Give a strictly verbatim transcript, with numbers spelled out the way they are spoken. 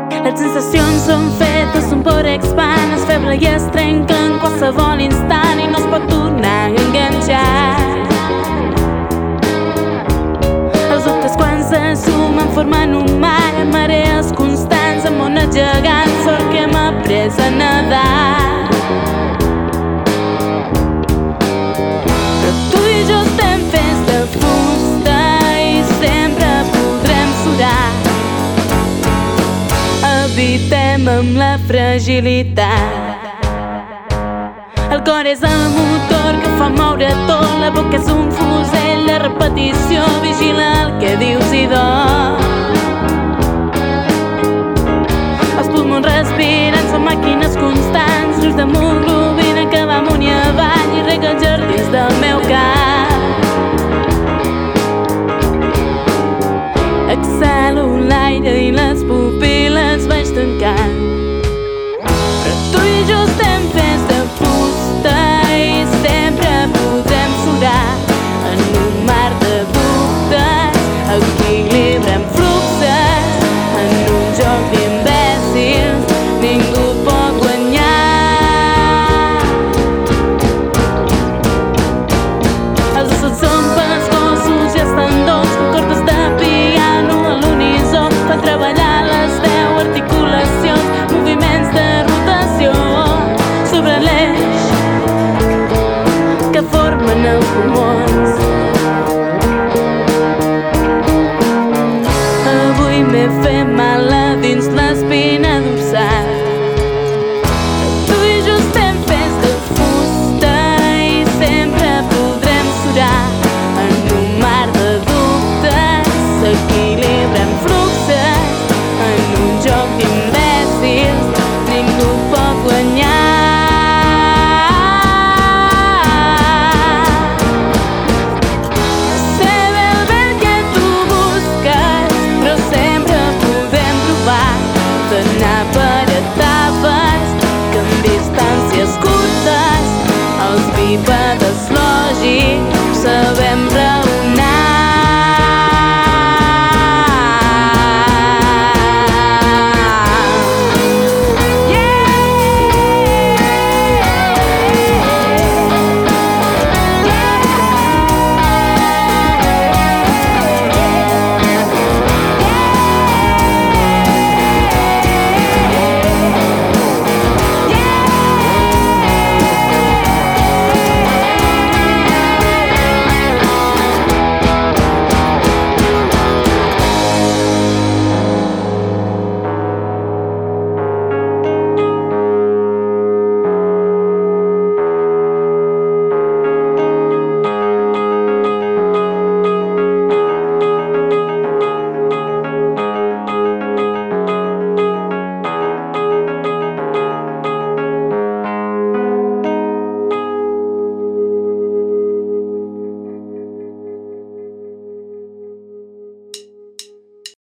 Les sensacions són fetes d'un por expand, és feble i es trenca en qualsevol instant i no es pot tornar a enganxar. Els dubtes quan se sumen formen un mar amb marees constants, amb ones gegants, sort que hem après a nedar. Però tu i jo estem fets de fusta i sempre podrem surar. Evitem amb la fragilitat. El cor és el motor que fa moure tot, la boca és un fusell de repetició, vigila el que dius i dol. Els pulmons respiren, són màquines constants, l'ús d'hemoglobina que va amunt i avall i rega els jardins del meu cap. Exhalo l'aire i les pupil·les vaig tancant. Però tu i jo estem fets de fusta i sempre podrem surar en un mar de dubtes, equilibrem fluxes en un joc d'imbècils, ningú pot guanyar. Els ossos són pescosos i els tendons, cordes de piano a l'unisó, fan treballar les deu articulacions, moviments de rotació sobre l'eix que formen els pulmons. Avui m'he fet mal a dins l'espina dorsal. Tu i jo estem fets de fusta i sempre podrem surar en un mar de dubtes, equilibrem fluxes en un joc d'imbècils, ningú pot guanyar. Sé ben bé el que tu busques, però sempre podem trobar.